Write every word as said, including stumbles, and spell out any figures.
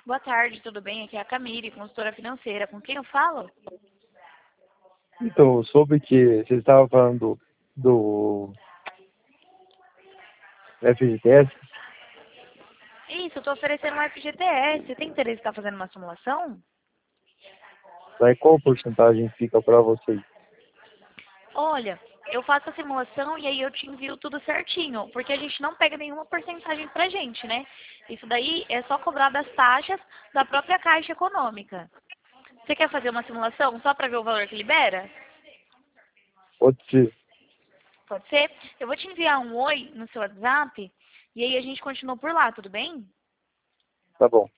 Boa tarde, tudo bem? Aqui é a Camille, consultora financeira. Com quem eu falo? Então, eu soube que você estava falando do, do F G T S. Isso, eu tô oferecendo um F G T S. Você tem interesse em estar fazendo uma simulação? Daí qual porcentagem fica para vocês? Olha, eu faço a simulação e aí eu te envio tudo certinho, porque a gente não pega nenhuma porcentagem pra gente, né? Isso daí é só cobrar das taxas da própria Caixa Econômica. Você quer fazer uma simulação só para ver o valor que libera? Pode ser. Pode ser? Eu vou te enviar um oi no seu WhatsApp e aí a gente continua por lá, tudo bem? Tá bom.